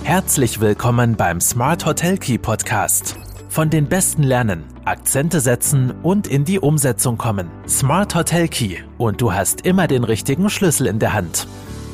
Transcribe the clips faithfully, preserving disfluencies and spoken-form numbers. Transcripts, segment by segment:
Herzlich willkommen beim Smart Hotel Key Podcast. Von den Besten lernen, Akzente setzen und in die Umsetzung kommen. Smart Hotel Key und du hast immer den richtigen Schlüssel in der Hand.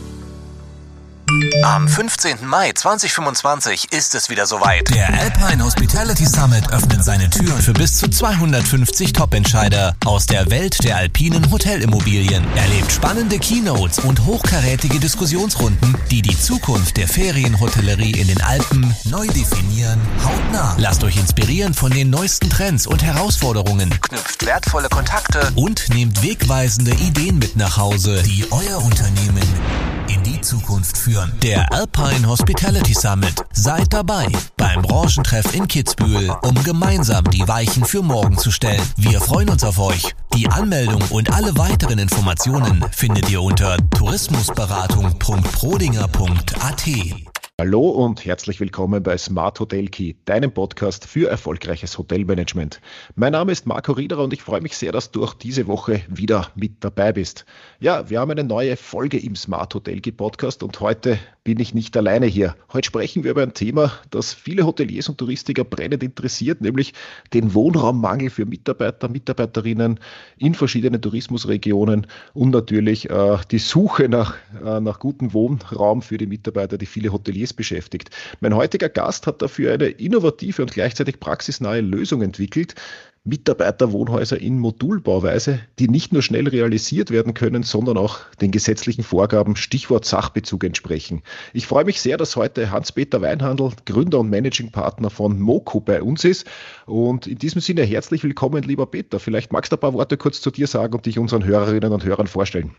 Am fünfzehnten Mai zweitausendfünfundzwanzig ist es wieder soweit. Der Alpine Hospitality Summit öffnet seine Türen für bis zu zweihundertfünfzig Top-Entscheider aus der Welt der alpinen Hotelimmobilien. Erlebt spannende Keynotes und hochkarätige Diskussionsrunden, die die Zukunft der Ferienhotellerie in den Alpen neu definieren, hautnah. Lasst euch inspirieren von den neuesten Trends und Herausforderungen. Knüpft wertvolle Kontakte Und nehmt wegweisende Ideen mit nach Hause, die euer Unternehmen in die Zukunft führen. Der Alpine Hospitality Summit. Seid dabei beim Branchentreff in Kitzbühel, um gemeinsam die Weichen für morgen zu stellen. Wir freuen uns auf euch. Die Anmeldung und alle weiteren Informationen findet ihr unter tourismusberatung punkt prodinger punkt a t. Hallo und herzlich willkommen bei Smart Hotel Key, deinem Podcast für erfolgreiches Hotelmanagement. Mein Name ist Marco Riederer und ich freue mich sehr, dass du auch diese Woche wieder mit dabei bist. Ja, wir haben eine neue Folge im Smart Hotel Key Podcast und heute bin ich nicht alleine hier. Heute sprechen wir über ein Thema, das viele Hoteliers und Touristiker brennend interessiert, nämlich den Wohnraummangel für Mitarbeiter, Mitarbeiterinnen in verschiedenen Tourismusregionen und natürlich äh, die Suche nach, äh, nach gutem Wohnraum für die Mitarbeiter, die viele Hoteliers beschäftigt. Mein heutiger Gast hat dafür eine innovative und gleichzeitig praxisnahe Lösung entwickelt. Mitarbeiterwohnhäuser in Modulbauweise, die nicht nur schnell realisiert werden können, sondern auch den gesetzlichen Vorgaben, Stichwort Sachbezug, entsprechen. Ich freue mich sehr, dass heute Hans-Peter Weinhandl, Gründer und Managing Partner von Moco, bei uns ist. Und in diesem Sinne herzlich willkommen, lieber Peter. Vielleicht magst du ein paar Worte kurz zu dir sagen und dich unseren Hörerinnen und Hörern vorstellen.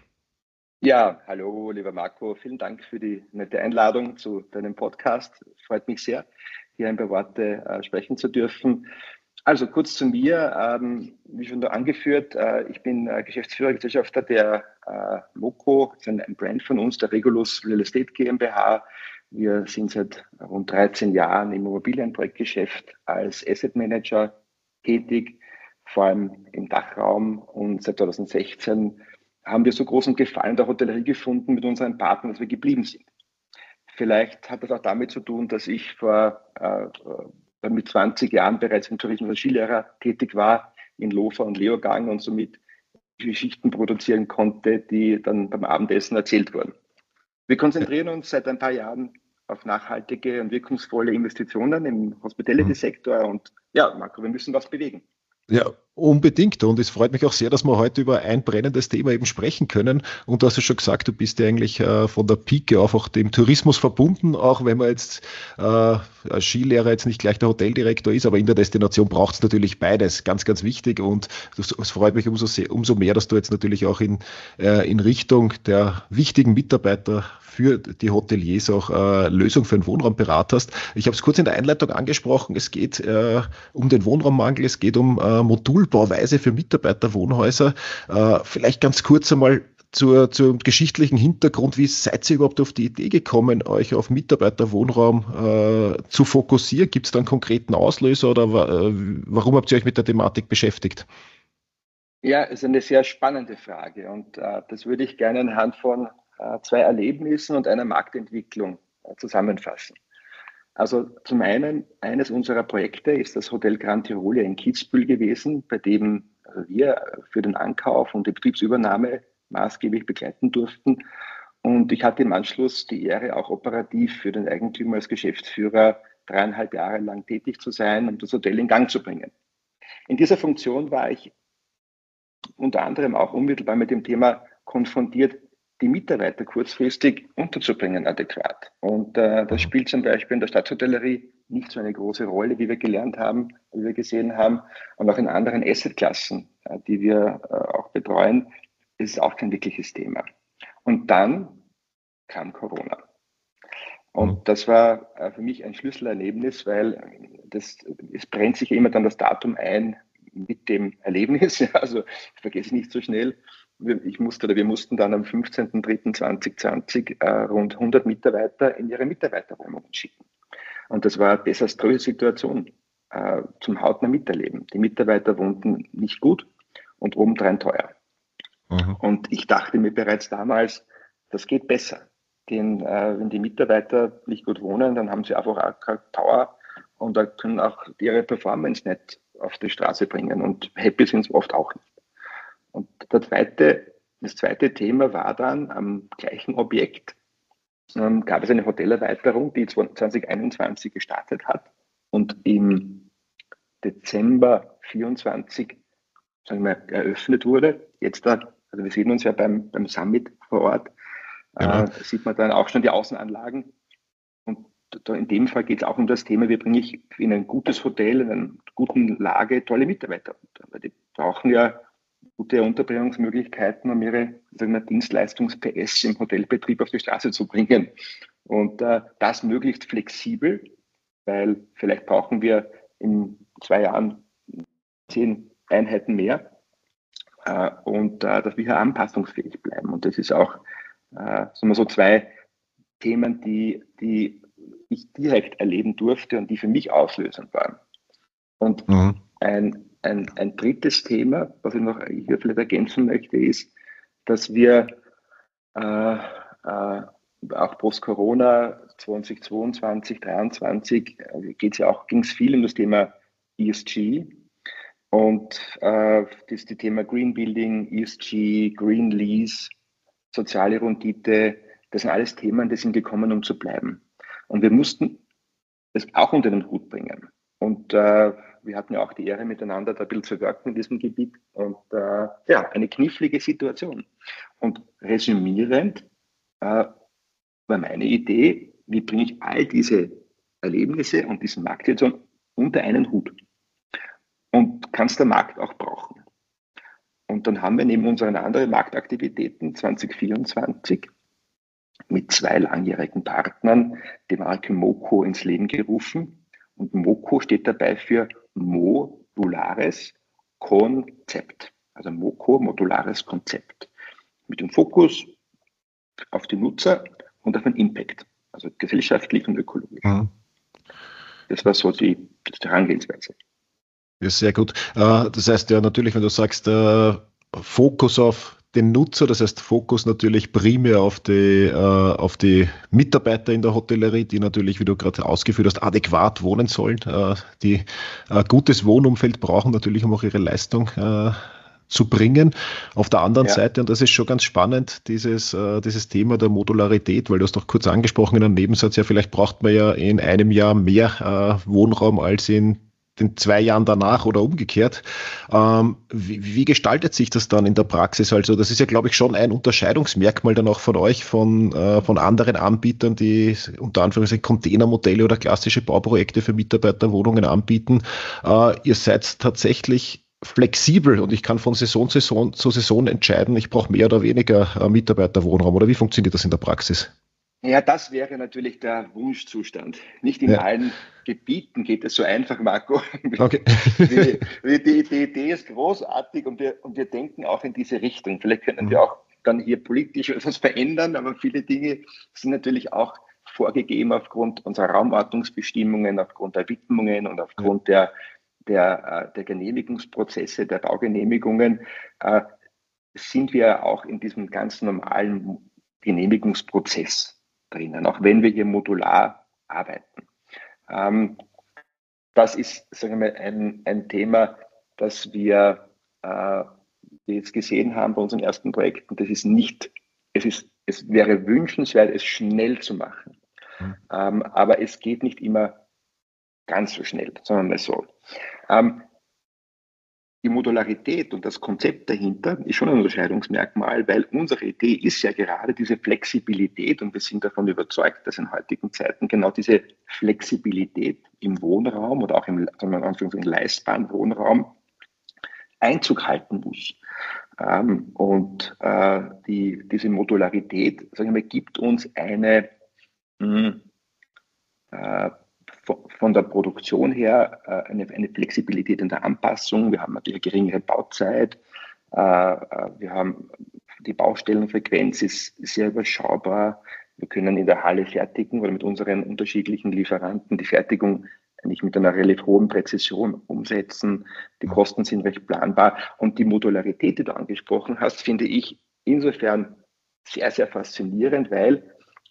Ja, hallo, lieber Marco. Vielen Dank für die nette Einladung zu deinem Podcast. Freut mich sehr, hier ein paar Worte äh, sprechen zu dürfen. Also kurz zu mir, ähm, wie schon da angeführt, äh, ich bin äh, Geschäftsführer, Gesellschafter der äh, Moco, das ist ein Brand von uns, der Regulus Real Estate GmbH. Wir sind seit rund dreizehn Jahren im Immobilienprojektgeschäft als Asset Manager tätig, vor allem im Dachraum, und seit zweitausendsechzehn haben wir so großen Gefallen der Hotellerie gefunden mit unseren Partnern, dass wir geblieben sind. Vielleicht hat das auch damit zu tun, dass ich vor äh, mit zwanzig Jahren bereits im Tourismus als Skilehrer tätig war, in Lofer und Leogang, und somit Geschichten produzieren konnte, die dann beim Abendessen erzählt wurden. Wir konzentrieren uns seit ein paar Jahren auf nachhaltige und wirkungsvolle Investitionen im Hospitality-Sektor und ja, Marco, wir müssen was bewegen. Ja, unbedingt. Und es freut mich auch sehr, dass wir heute über ein brennendes Thema eben sprechen können. Und du hast ja schon gesagt, du bist ja eigentlich äh, von der Pike auf auch dem Tourismus verbunden, auch wenn man jetzt äh, als Skilehrer jetzt nicht gleich der Hoteldirektor ist, aber in der Destination braucht es natürlich beides. Ganz, ganz wichtig. Und das, es freut mich umso, sehr, umso mehr, dass du jetzt natürlich auch in, äh, in Richtung der wichtigen Mitarbeiter für die Hoteliers auch äh, Lösung für einen Wohnraum beraten hast. Ich habe es kurz in der Einleitung angesprochen. Es geht äh, um den Wohnraummangel, es geht um äh, Modulbauweise für Mitarbeiterwohnhäuser. Äh, vielleicht ganz kurz einmal zur, zum geschichtlichen Hintergrund. Wie seid ihr überhaupt auf die Idee gekommen, euch auf Mitarbeiterwohnraum äh, zu fokussieren? Gibt es da einen konkreten Auslöser oder äh, warum habt ihr euch mit der Thematik beschäftigt? Ja, es ist eine sehr spannende Frage und äh, das würde ich gerne anhand von äh, zwei Erlebnissen und einer Marktentwicklung äh, zusammenfassen. Also zum einen, eines unserer Projekte ist das Hotel Grand Tyrolia in Kitzbühel gewesen, bei dem wir für den Ankauf und die Betriebsübernahme maßgeblich begleiten durften. Und ich hatte im Anschluss die Ehre, auch operativ für den Eigentümer als Geschäftsführer dreieinhalb Jahre lang tätig zu sein, um das Hotel in Gang zu bringen. In dieser Funktion war ich unter anderem auch unmittelbar mit dem Thema konfrontiert, die Mitarbeiter kurzfristig unterzubringen adäquat. Und äh, das spielt zum Beispiel in der Stadthotellerie nicht so eine große Rolle, wie wir gelernt haben, wie wir gesehen haben. Und auch in anderen Assetklassen, äh, die wir äh, auch betreuen, ist es auch kein wirkliches Thema. Und dann kam Corona. Und das war äh, für mich ein Schlüsselerlebnis, weil das, es brennt sich immer dann das Datum ein mit dem Erlebnis. Also ich vergesse nicht so schnell. Ich musste oder wir mussten dann am fünfzehnten dritten zweitausendzwanzig äh, rund hundert Mitarbeiter in ihre Mitarbeiterwohnungen schicken. Und das war eine desaströse Situation äh, zum hautnah miterleben. Die Mitarbeiter wohnten nicht gut und obendrein teuer. Mhm. Und ich dachte mir bereits damals, das geht besser. den, äh, wenn die Mitarbeiter nicht gut wohnen, dann haben sie einfach auch keine Power und da können auch ihre Performance nicht auf die Straße bringen und happy sind sie oft auch nicht. Und der zweite, das zweite Thema war dann am gleichen Objekt, ähm, gab es eine Hotelerweiterung, die zwanzig einundzwanzig gestartet hat und im Dezember vierundzwanzig sagen wir, eröffnet wurde. Jetzt da, also wir sehen uns ja beim, beim Summit vor Ort, Genau. äh, da sieht man dann auch schon die Außenanlagen. Und da in dem Fall geht es auch um das Thema, wie bringe ich in ein gutes Hotel, in einer guten Lage tolle Mitarbeiter unter. Weil die brauchen ja gute Unterbringungsmöglichkeiten, um ihre sagen wir, Dienstleistungs-P S im Hotelbetrieb auf die Straße zu bringen. Und äh, das möglichst flexibel, weil vielleicht brauchen wir in zwei Jahren zehn Einheiten mehr äh, und äh, dass wir hier anpassungsfähig bleiben. Und das ist auch äh, sagen wir so zwei Themen, die, die ich direkt erleben durfte und die für mich auslösend waren. Und mhm. ein, ein, ein drittes Thema, was ich noch hier vielleicht ergänzen möchte, ist, dass wir äh, äh, auch post-Corona zweitausendzweiundzwanzig, dreiundzwanzig äh, geht's ja auch, ging es viel um das Thema E S G und äh, das die Thema Green Building, E S G, Green Lease, soziale Rendite, das sind alles Themen, die sind gekommen, um zu bleiben. Und wir mussten das auch unter den Hut bringen. Und äh, wir hatten ja auch die Ehre, miteinander da ein bisschen zu wirken in diesem Gebiet. Und äh, ja, eine knifflige Situation. Und resümierend äh, war meine Idee, wie bringe ich all diese Erlebnisse und diesen Marktsituation unter einen Hut? Und kann es der Markt auch brauchen? Und dann haben wir neben unseren anderen Marktaktivitäten zwanzig vierundzwanzig mit zwei langjährigen Partnern die Marke Moco ins Leben gerufen. Und Moco steht dabei für Modulares Konzept. Also Moco, modulares Konzept. Mit dem Fokus auf die Nutzer und auf den Impact. Also gesellschaftlich und ökologisch. Mhm. Das war so die, die Herangehensweise. Ja, sehr gut. Das heißt ja natürlich, wenn du sagst, Fokus auf den Nutzer, das heißt Fokus natürlich primär auf die, auf die Mitarbeiter in der Hotellerie, die natürlich, wie du gerade ausgeführt hast, adäquat wohnen sollen, die ein gutes Wohnumfeld brauchen, natürlich um auch ihre Leistung zu bringen. Auf der anderen ja. Seite, und das ist schon ganz spannend, dieses, dieses Thema der Modularität, weil du hast doch kurz angesprochen in einem Nebensatz, ja vielleicht braucht man ja in einem Jahr mehr Wohnraum als in den zwei Jahren danach oder umgekehrt. Ähm, wie, wie gestaltet sich das dann in der Praxis? Also das ist ja, glaube ich, schon ein Unterscheidungsmerkmal dann auch von euch, von, äh, von anderen Anbietern, die unter Anführungszeichen Containermodelle oder klassische Bauprojekte für Mitarbeiterwohnungen anbieten. Äh, ihr seid tatsächlich flexibel und ich kann von Saison zu Saison, zu Saison entscheiden, ich brauche mehr oder weniger äh, Mitarbeiterwohnraum. Oder wie funktioniert das in der Praxis? Ja, das wäre natürlich der Wunschzustand. Nicht in ja. allen Gebieten geht es so einfach, Marco. Okay. die, die, die Idee ist großartig und wir, und wir denken auch in diese Richtung. Vielleicht können mhm. wir auch dann hier politisch etwas verändern, aber viele Dinge sind natürlich auch vorgegeben aufgrund unserer Raumordnungsbestimmungen, aufgrund der Widmungen und aufgrund ja. der, der, der Genehmigungsprozesse, der Baugenehmigungen, äh, sind wir auch in diesem ganz normalen Genehmigungsprozess drinnen, auch wenn wir hier modular arbeiten. Ähm, das ist, sagen wir mal, ein, ein Thema, das wir äh, jetzt gesehen haben bei unseren ersten Projekten. Das ist nicht, es ist, es wäre wünschenswert, es schnell zu machen. Mhm. Ähm, aber es geht nicht immer ganz so schnell, sondern mal so. Ähm, Die Modularität und das Konzept dahinter ist schon ein Unterscheidungsmerkmal, weil unsere Idee ist ja gerade diese Flexibilität und wir sind davon überzeugt, dass in heutigen Zeiten genau diese Flexibilität im Wohnraum oder auch im, im leistbaren Wohnraum Einzug halten muss. Ähm, und äh, die, diese Modularität, sagen wir, gibt uns eine mh, äh, von der Produktion her äh, eine, eine Flexibilität in der Anpassung. Wir haben natürlich eine geringere Bauzeit. Äh, wir haben die Baustellenfrequenz ist sehr überschaubar. Wir können in der Halle fertigen oder mit unseren unterschiedlichen Lieferanten die Fertigung eigentlich mit einer relativ hohen Präzision umsetzen. Die Kosten sind recht planbar. Und die Modularität, die du angesprochen hast, finde ich insofern sehr, sehr faszinierend, weil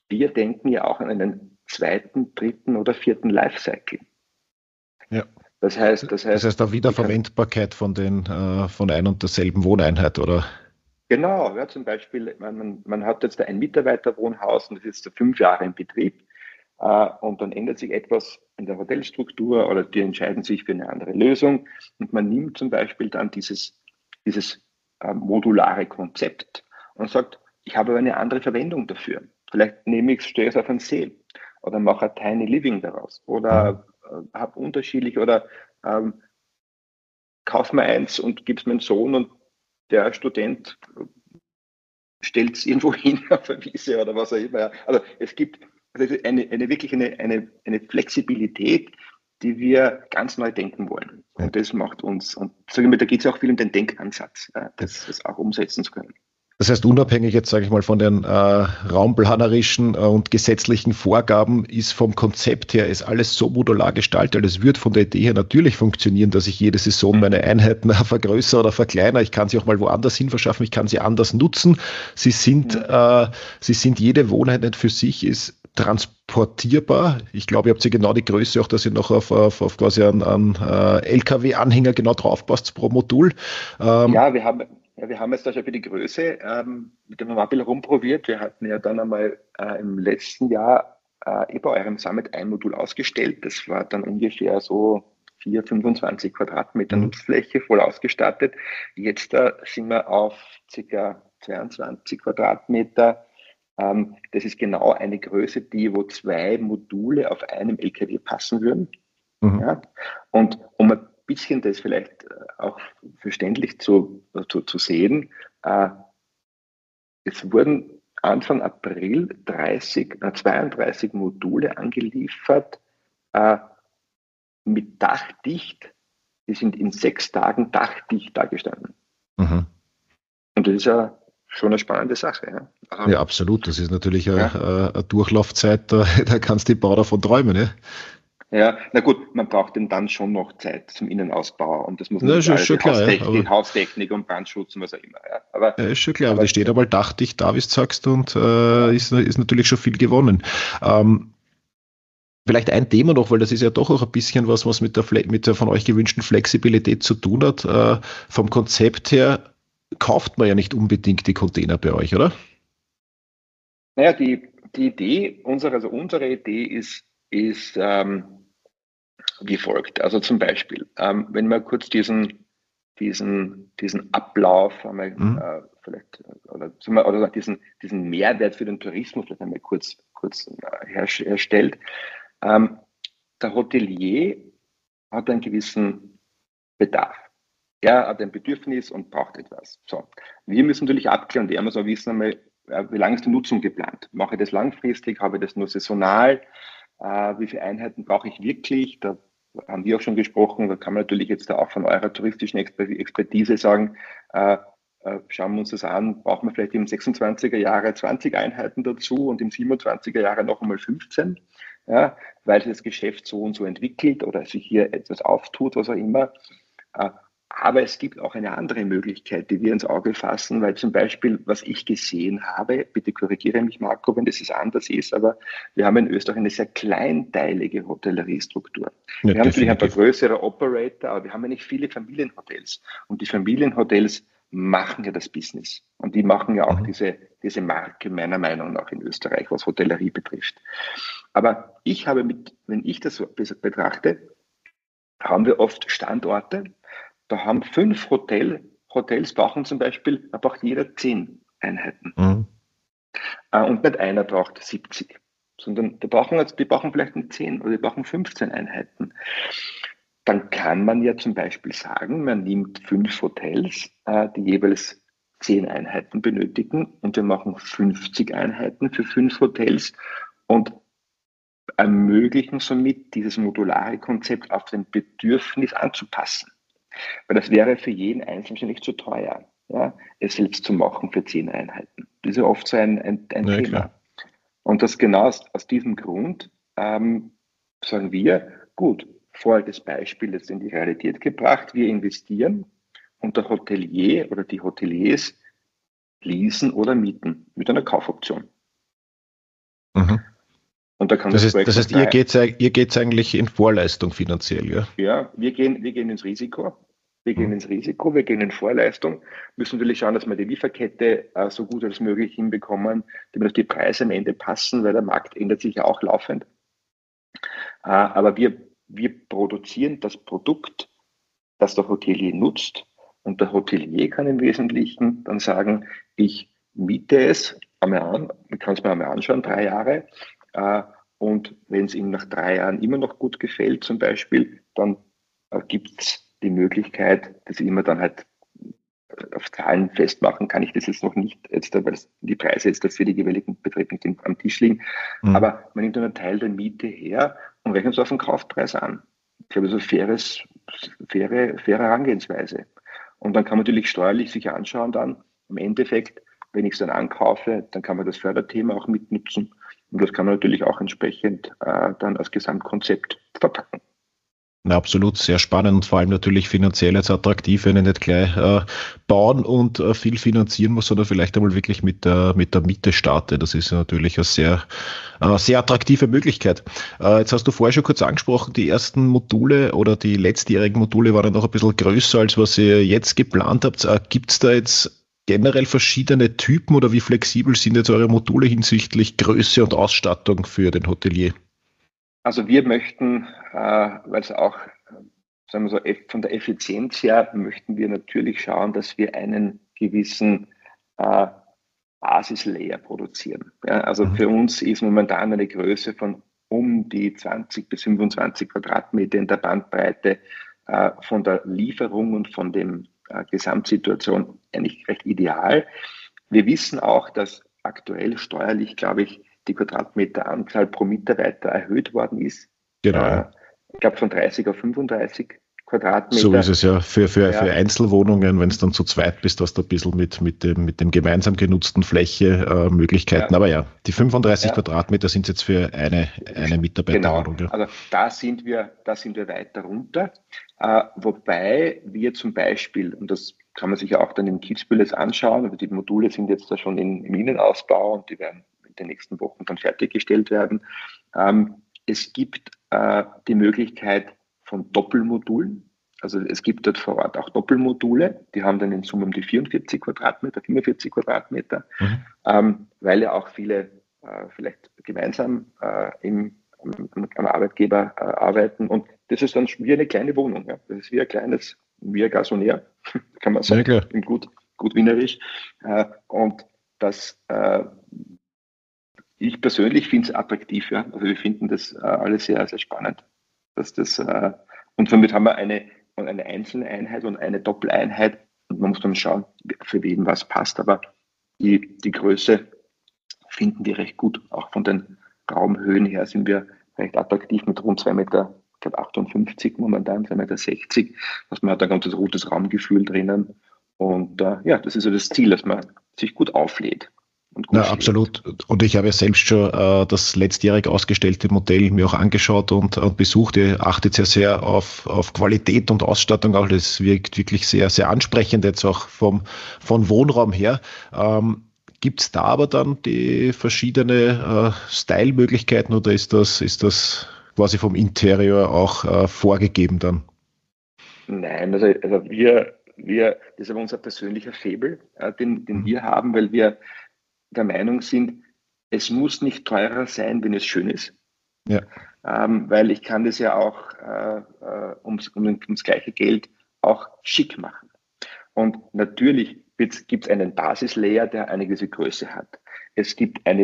wir denken ja auch an einen zweiten, dritten oder vierten Lifecycle. Ja. Das heißt, das heißt, das heißt auch Wiederverwendbarkeit von den äh, von ein und derselben Wohneinheit, oder? Genau, ja, zum Beispiel, man, man hat jetzt ein Mitarbeiterwohnhaus und das ist jetzt fünf Jahre in Betrieb äh, und dann ändert sich etwas in der Hotelstruktur oder die entscheiden sich für eine andere Lösung und man nimmt zum Beispiel dann dieses, dieses äh, modulare Konzept und sagt, ich habe aber eine andere Verwendung dafür. Vielleicht nehme ich, stehe es auf einen See oder mache ein Tiny Living daraus oder äh, habe unterschiedlich oder ähm, kauf mir eins und gib es meinem Sohn und der Student stellt es irgendwo hin auf der Wiese oder was auch immer. Also es gibt eine, eine wirklich eine, eine, eine Flexibilität, die wir ganz neu denken wollen. Und das macht uns, und sagen wir, da geht es auch viel um den Denkansatz, das, das auch umsetzen zu können. Das heißt, unabhängig jetzt, sage ich mal, von den äh, raumplanerischen äh, und gesetzlichen Vorgaben, ist vom Konzept her, ist alles so modular gestaltet. Es wird von der Idee her natürlich funktionieren, dass ich jede Saison meine Einheiten vergrößere oder verkleinere. Ich kann sie auch mal woanders hin verschaffen, ich kann sie anders nutzen. Sie sind, ja. äh, sie sind jede Wohneinheit für sich ist transportierbar. Ich glaube, ihr habt sie genau die Größe, auch dass ihr noch auf, auf, auf quasi einen, einen äh, L K W-Anhänger genau draufpasst pro Modul. Ähm, ja, wir haben Ja, wir haben jetzt da schon für die Größe ähm, mit dem Mobil rumprobiert. Wir hatten ja dann einmal äh, im letzten Jahr äh, eh bei eurem Summit ein Modul ausgestellt. Das war dann ungefähr so vier, fünfundzwanzig Quadratmeter mhm. Nutzfläche voll ausgestattet. Jetzt äh, sind wir auf ca. zweiundzwanzig Quadratmeter. Ähm, das ist genau eine Größe, die wo zwei Module auf einem L K W passen würden. Mhm. Ja? Und um ein bisschen das vielleicht auch verständlich zu, zu, zu sehen. Äh, es wurden Anfang April dreißig, äh, zweiunddreißig Module angeliefert äh, mit dachdicht. Die sind in sechs Tagen dachdicht dagestanden. Mhm. Und das ist ja schon eine spannende Sache. Ja, also, ja absolut. Das ist natürlich ja. eine, eine Durchlaufzeit, da, da kannst du die Bau davon träumen. Ja? Ja, na gut, man braucht denn dann schon noch Zeit zum Innenausbau und das muss man ja, ist schon klar, Haustechnik, ja, aber, Haustechnik und Brandschutz und was auch immer. Ja, aber, ja, ist schon klar, aber, aber die steht einmal dachdicht da, wie du sagst, und äh, ja. ist, ist natürlich schon viel gewonnen. Ähm, vielleicht ein Thema noch, weil das ist ja doch auch ein bisschen was, was mit der, mit der von euch gewünschten Flexibilität zu tun hat. Äh, vom Konzept her kauft man ja nicht unbedingt die Container bei euch, oder? Naja, die, die Idee, unsere, also unsere Idee ist, ist ähm, wie folgt. Also zum Beispiel, ähm, wenn wir kurz diesen, diesen, diesen Ablauf einmal mhm. äh, vielleicht oder, oder diesen, diesen Mehrwert für den Tourismus vielleicht einmal kurz, kurz äh, herstellt. Ähm, der Hotelier hat einen gewissen Bedarf. Er hat ein Bedürfnis und braucht etwas. So. Wir müssen natürlich abklären, der muss auch wissen, einmal, wie lange ist die Nutzung geplant? Mache ich das langfristig? Habe ich das nur saisonal? Äh, wie viele Einheiten brauche ich wirklich? Da haben wir auch schon gesprochen. Da kann man natürlich jetzt auch von eurer touristischen Expertise sagen, äh, äh, schauen wir uns das an, brauchen wir vielleicht im sechsundzwanziger Jahre zwanzig Einheiten dazu und im siebenundzwanziger Jahre noch einmal fünfzehn, ja, weil sich das Geschäft so und so entwickelt oder sich hier etwas auftut, was auch immer. Äh, Aber es gibt auch eine andere Möglichkeit, die wir ins Auge fassen, weil zum Beispiel, was ich gesehen habe, bitte korrigiere mich, Marco, wenn das anders ist, aber wir haben in Österreich eine sehr kleinteilige Hotelleriestruktur. Ja, wir haben natürlich ein paar größere Operator, aber wir haben ja nicht viele Familienhotels. Und die Familienhotels machen ja das Business. Und die machen ja auch mhm. diese, diese Marke meiner Meinung nach in Österreich, was Hotellerie betrifft. Aber ich habe mit, wenn ich das so betrachte, haben wir oft Standorte. Da haben fünf Hotel, Hotels brauchen zum Beispiel, da braucht jeder zehn Einheiten. Mhm. Und nicht einer braucht siebzig, sondern die brauchen, also die brauchen vielleicht nicht zehn oder die brauchen fünfzehn Einheiten. Dann kann man ja zum Beispiel sagen, man nimmt fünf Hotels, die jeweils zehn Einheiten benötigen und wir machen fünfzig Einheiten für fünf Hotels und ermöglichen somit dieses modulare Konzept auf den Bedürfnis anzupassen. Weil das wäre für jeden Einzelnen nicht zu teuer, ja, es selbst zu machen für zehn Einheiten. Das ist ja oft so ein, ein, ein ja, Thema. Klar. Und das genau aus, aus diesem Grund ähm, sagen wir, gut, vorher das Beispiel jetzt in die Realität gebracht, wir investieren und der Hotelier oder die Hoteliers leasen oder mieten mit einer Kaufoption. Mhm. Und da kann Das das heißt, Projekt das heißt frei- ihr geht ihr geht's eigentlich in Vorleistung finanziell, ja? Ja, wir gehen, wir gehen ins Risiko. Wir gehen Mhm. ins Risiko, wir gehen in Vorleistung, müssen natürlich schauen, dass wir die Lieferkette äh, so gut als möglich hinbekommen, damit auch die Preise am Ende passen, weil der Markt ändert sich ja auch laufend. Äh, aber wir, wir produzieren das Produkt, das der Hotelier nutzt, und der Hotelier kann im Wesentlichen dann sagen, ich miete es einmal an, ich kann es mir einmal anschauen, drei Jahre, äh, und wenn es ihm nach drei Jahren immer noch gut gefällt zum Beispiel, dann äh, gibt es die Möglichkeit, dass ich immer dann halt äh, auf Zahlen festmachen kann ich das jetzt noch nicht, jetzt, weil die Preise jetzt für die jeweiligen Betriebe nicht am Tisch liegen, Mhm. aber man nimmt dann einen Teil der Miete her und rechnet es auf den Kaufpreis an. Ich glaube, das ist eine faires, faire, faire Herangehensweise. Und dann kann man natürlich steuerlich sich anschauen dann, im Endeffekt, wenn ich es dann ankaufe, dann kann man das Förderthema auch mitnutzen. Und das kann man natürlich auch entsprechend äh, dann als Gesamtkonzept verpacken. Na, absolut, sehr spannend und vor allem natürlich finanziell jetzt attraktiv, wenn ich nicht gleich äh, bauen und äh, viel finanzieren muss, sondern vielleicht einmal wirklich mit der, mit der Miete starte. Das ist natürlich eine sehr, äh, sehr attraktive Möglichkeit. Äh, jetzt hast du vorher schon kurz angesprochen, die ersten Module oder die letztjährigen Module waren noch ein bisschen größer, als was ihr jetzt geplant habt. Äh, Gibt es da jetzt generell verschiedene Typen oder wie flexibel sind jetzt eure Module hinsichtlich Größe und Ausstattung für den Hotelier? Also wir möchten, äh, weil es auch, äh, sagen wir so, eff- von der Effizienz her, möchten wir natürlich schauen, dass wir einen gewissen äh, Basislayer produzieren. Ja, also Mhm. für uns ist momentan eine Größe von um die zwanzig bis fünfundzwanzig Quadratmeter in der Bandbreite äh, von der Lieferung und von der äh, Gesamtsituation eigentlich recht ideal. Wir wissen auch, dass aktuell steuerlich, glaube ich, die Quadratmeteranzahl pro Mitarbeiter erhöht worden ist. Genau, Äh, ja. ich glaube von dreißig auf fünfunddreißig Quadratmeter. So ist es ja für, für, Ja. für Einzelwohnungen, wenn es dann zu zweit bist, hast du ein bisschen mit, mit, dem, mit dem gemeinsam genutzten Fläche äh, Möglichkeiten. Ja. Aber ja, die fünfunddreißig Ja. Quadratmeter sind jetzt für eine, eine Mitarbeiterwohnung. Genau, Ja. also da sind wir, da sind wir weiter runter. Äh, wobei wir zum Beispiel, und das kann man sich ja auch dann in Kitzbühel jetzt anschauen, also die Module sind jetzt da schon in, im Innenausbau und die werden in den nächsten Wochen dann fertiggestellt werden. Ähm, es gibt äh, die Möglichkeit von Doppelmodulen. Also es gibt dort vor Ort auch Doppelmodule, die haben dann in Summe um die vierundvierzig Quadratmeter, fünfundvierzig Quadratmeter, Mhm. ähm, weil ja auch viele äh, vielleicht gemeinsam äh, im, am, am Arbeitgeber äh, arbeiten. Und das ist dann wie eine kleine Wohnung. Ja? Das ist wie ein kleines, wie ein Gasonär, kann man Ja, sagen, klar. in gut, gut wienerisch. Äh, und das, äh, ich persönlich finde es attraktiv. Ja? Also wir finden das äh, alles sehr, sehr spannend. Dass das, äh, und somit haben wir eine, eine einzelne Einheit und eine Doppeleinheit. Und man muss dann schauen, für wen was passt. Aber die, die Größe finden die recht gut. Auch von den Raumhöhen her sind wir recht attraktiv mit rund zwei Meter, ich glaube achtundfünfzig momentan, zwei Meter sechzig. Also man hat ein ganzes gutes Raumgefühl drinnen. Und äh, ja, das ist ja das Ziel, dass man sich gut auflädt. Und gut Na, schläft. absolut. Und ich habe ja selbst schon äh, das letztjährig ausgestellte Modell mir auch angeschaut und, und besucht. Ihr achtet sehr, sehr auf, auf Qualität und Ausstattung. Auch das wirkt wirklich sehr, sehr ansprechend jetzt auch vom, vom Wohnraum her. Ähm, Gibt es da aber dann die verschiedene äh, Style-Möglichkeiten oder ist das, ist das quasi vom Interieur auch äh, vorgegeben dann? Nein, also, also wir, wir, das ist aber unser persönlicher Faible, äh, den, den Mhm. wir haben, weil wir der Meinung sind, es muss nicht teurer sein, wenn es schön ist. Ja. Ähm, weil ich kann das ja auch äh, äh, ums, um, ums gleiche Geld auch schick machen. Und natürlich gibt es einen Basislayer, der eine gewisse Größe hat. Es gibt eine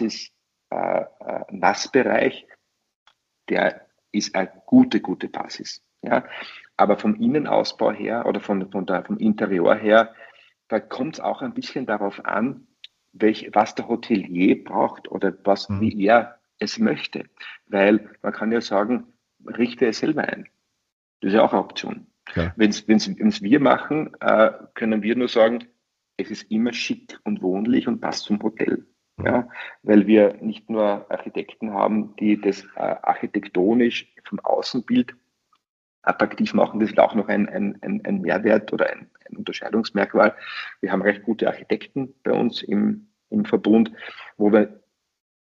Basis-Nassbereich, äh, äh, der ist eine gute, gute Basis. Ja? Aber vom Innenausbau her oder von, von der, vom Interieur her, da kommt es auch ein bisschen darauf an, welch, was der Hotelier braucht oder was, Mhm. wie er es möchte. Weil man kann ja sagen, richte es selber ein. Das ist ja auch eine Option. Ja. Wenn es wir machen, äh, können wir nur sagen, es ist immer schick und wohnlich und passt zum Hotel. Mhm. Ja, weil wir nicht nur Architekten haben, die das äh, architektonisch vom Außenbild attraktiv machen. Das ist auch noch ein, ein, ein, ein Mehrwert oder ein, ein Unterscheidungsmerkmal. Wir haben recht gute Architekten bei uns im, im Verbund, wo wir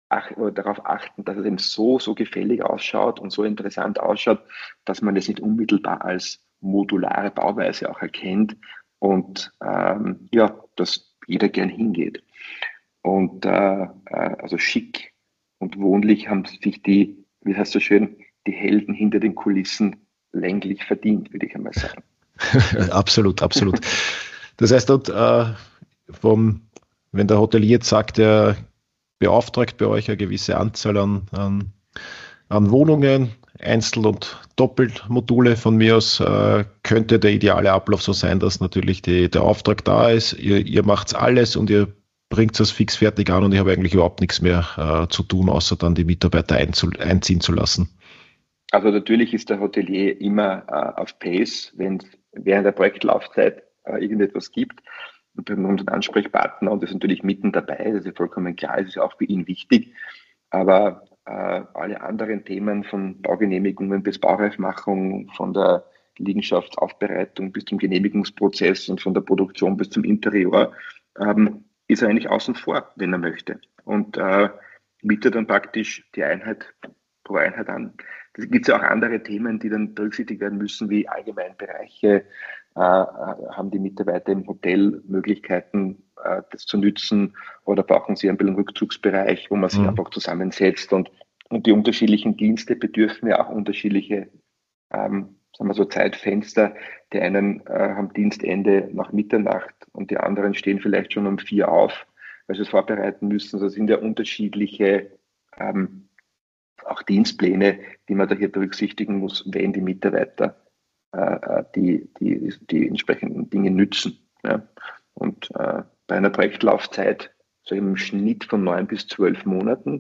ach, oder darauf achten, dass es eben so, so gefällig ausschaut und so interessant ausschaut, dass man es nicht unmittelbar als modulare Bauweise auch erkennt und ähm, ja, dass jeder gern hingeht. Und äh, äh, also schick und wohnlich haben sich die, wie heißt so schön, die Helden hinter den Kulissen länglich verdient, würde ich einmal sagen. Absolut, absolut. Das heißt, dort, äh, vom, wenn der Hotelier jetzt sagt, er beauftragt bei euch eine gewisse Anzahl an, an, an Wohnungen, Einzel- und Doppelmodule von mir aus, äh, könnte der ideale Ablauf so sein, dass natürlich die, der Auftrag da ist, ihr, ihr macht alles und ihr bringt es fix fertig an und ich habe eigentlich überhaupt nichts mehr äh, zu tun, außer dann die Mitarbeiter einzu, einziehen zu lassen. Also natürlich ist der Hotelier immer äh, auf Pace, wenn es während der Projektlaufzeit äh, irgendetwas gibt. Und bei unseren Ansprechpartner und das ist natürlich mitten dabei, das ist vollkommen klar, das ist auch für ihn wichtig. Aber äh, alle anderen Themen von Baugenehmigungen bis Baureifmachung, von der Liegenschaftsaufbereitung bis zum Genehmigungsprozess und von der Produktion bis zum Interieur, ähm, ist er eigentlich außen vor, wenn er möchte. Und äh, bietet dann praktisch die Einheit pro Einheit an. Da gibt es ja auch andere Themen, die dann berücksichtigt werden müssen, wie Allgemeinbereiche. Äh, haben die Mitarbeiter im Hotel Möglichkeiten, äh, das zu nützen, oder brauchen sie einen Rückzugsbereich, wo man sich mhm. einfach zusammensetzt, und, und die unterschiedlichen Dienste bedürfen ja auch unterschiedliche ähm, sagen wir so Zeitfenster. Die einen äh, haben Dienstende nach Mitternacht und die anderen stehen vielleicht schon um vier auf, weil sie es vorbereiten müssen. Also das sind ja unterschiedliche ähm, auch Dienstpläne, die man da hier berücksichtigen muss, wenn die Mitarbeiter äh, die, die, die entsprechenden Dinge nützen. Ja. Und äh, bei einer Projektlaufzeit so im Schnitt von neun bis zwölf Monaten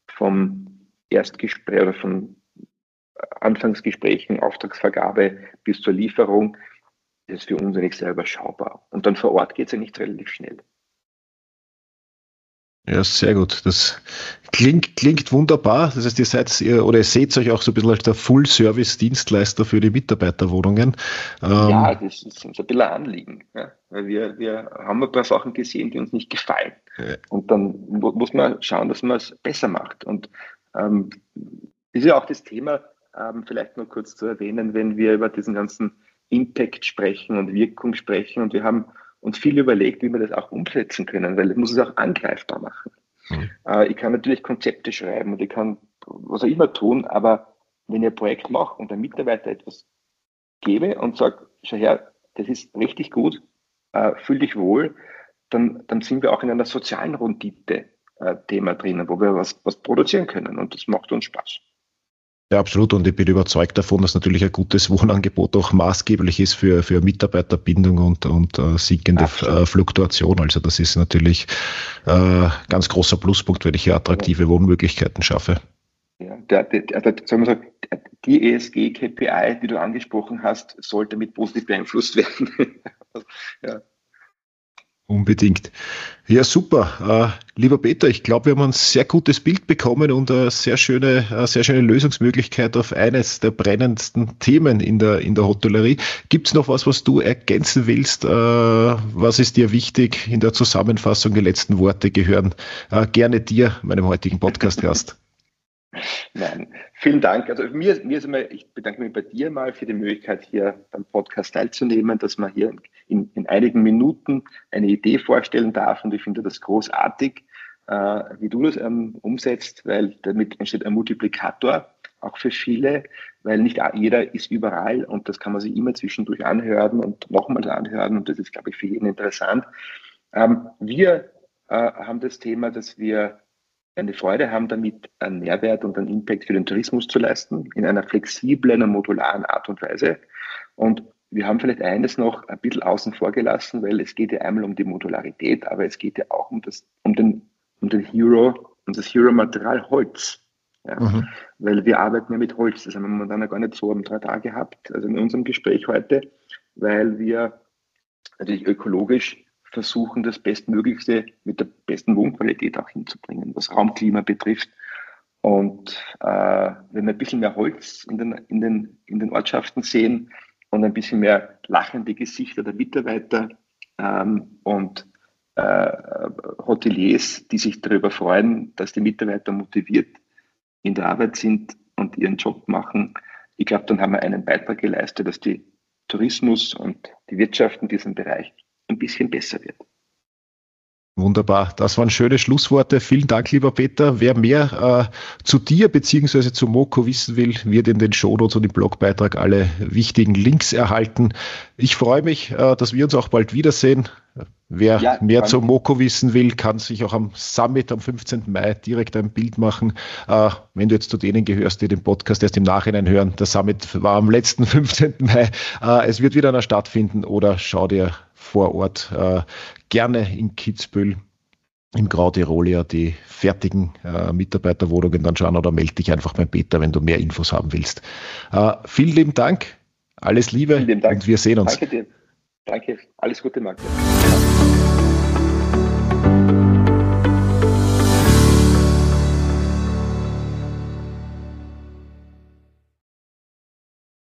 vom Erstgespräch oder von Anfangsgesprächen, Auftragsvergabe bis zur Lieferung, ist für uns eigentlich sehr überschaubar. Und dann vor Ort geht es eigentlich relativ schnell. Ja, sehr gut. Das klingt, klingt wunderbar. Das heißt, ihr seid ihr, oder ihr seht euch auch so ein bisschen als der Full-Service-Dienstleister für die Mitarbeiterwohnungen. Ähm, ja, das ist uns ein bisschen ein Anliegen. Ja. Weil wir, wir haben ein paar Sachen gesehen, die uns nicht gefallen. Ja. Und dann muss man schauen, dass man es besser macht. Und ähm, ist ja auch das Thema, ähm, vielleicht nur kurz zu erwähnen, wenn wir über diesen ganzen Impact sprechen und Wirkung sprechen, und wir haben uns viel überlegt, wie wir das auch umsetzen können, weil ich muss es auch angreifbar machen. Mhm. Äh, ich kann natürlich Konzepte schreiben und ich kann was auch immer tun, aber wenn ich ein Projekt mache und einem Mitarbeiter etwas gebe und sage, schau her, das ist richtig gut, äh, fühl dich wohl, dann, dann sind wir auch in einer sozialen Rendite-Thema äh, drinnen, wo wir was, was produzieren können, und das macht uns Spaß. Ja, absolut. Und ich bin überzeugt davon, dass natürlich ein gutes Wohnangebot auch maßgeblich ist für, für Mitarbeiterbindung und, und uh, sinkende uh, Fluktuation. Also das ist natürlich uh, ganz großer Pluspunkt, wenn ich hier attraktive ja. Wohnmöglichkeiten schaffe. Ja, der, der, der, sagen wir so, die E S G-K P I, die du angesprochen hast, sollte mit positiv beeinflusst werden. ja. Unbedingt. Ja, super. Äh, lieber Peter, ich glaube, wir haben ein sehr gutes Bild bekommen und eine sehr schöne, eine sehr schöne Lösungsmöglichkeit auf eines der brennendsten Themen in der, in der Hotellerie. Gibt es noch was, was du ergänzen willst? Äh, was ist dir wichtig in der Zusammenfassung? Die letzten Worte gehören äh, gerne dir, meinem heutigen Podcast-Gast. Nein, vielen Dank. Also mir, mir ist immer, ich bedanke mich bei dir mal für die Möglichkeit, hier beim Podcast teilzunehmen, dass man hier in, in einigen Minuten eine Idee vorstellen darf, und ich finde das großartig, äh, wie du das ähm, umsetzt, weil damit entsteht ein Multiplikator, auch für viele, weil nicht jeder ist überall, und das kann man sich immer zwischendurch anhören und nochmals anhören, und das ist, glaube ich, für jeden interessant. Ähm, wir äh, haben das Thema, dass wir eine Freude haben, damit einen Mehrwert und einen Impact für den Tourismus zu leisten, in einer flexiblen und modularen Art und Weise. Und wir haben vielleicht eines noch ein bisschen außen vor gelassen, weil es geht ja einmal um die Modularität, aber es geht ja auch um, das, um, den, um den Hero, um das Hero-Material Holz. Ja. Mhm. Weil wir arbeiten ja mit Holz, das haben wir momentan gar nicht so am Radar gehabt, also in unserem Gespräch heute, weil wir natürlich ökologisch versuchen, das Bestmöglichste mit der besten Wohnqualität auch hinzubringen, was Raumklima betrifft. Und äh, wenn wir ein bisschen mehr Holz in den, in, den, in den Ortschaften sehen und ein bisschen mehr lachende Gesichter der Mitarbeiter ähm, und äh, Hoteliers, die sich darüber freuen, dass die Mitarbeiter motiviert in der Arbeit sind und ihren Job machen. Ich glaube, dann haben wir einen Beitrag geleistet, dass die Tourismus und die Wirtschaft in diesem Bereich ein bisschen besser wird. Wunderbar, das waren schöne Schlussworte. Vielen Dank, lieber Peter. Wer mehr äh, zu dir bzw. zu Moco wissen will, wird in den Shownotes und im Blogbeitrag alle wichtigen Links erhalten. Ich freue mich, äh, dass wir uns auch bald wiedersehen. Wer ja, mehr zu Moco wissen will, kann sich auch am Summit am fünfzehnten Mai direkt ein Bild machen. Äh, wenn du jetzt zu denen gehörst, die den Podcast erst im Nachhinein hören, der Summit war am letzten fünfzehnten Mai. Äh, es wird wieder einer stattfinden oder schau dir vor Ort äh, gerne in Kitzbühel im Grau-Tirolia die fertigen äh, Mitarbeiterwohnungen dann schauen oder melde dich einfach beim Peter, wenn du mehr Infos haben willst. Äh, vielen lieben Dank, alles Liebe lieben Dank. Und wir sehen uns. Danke dir. Danke, alles Gute, Marco.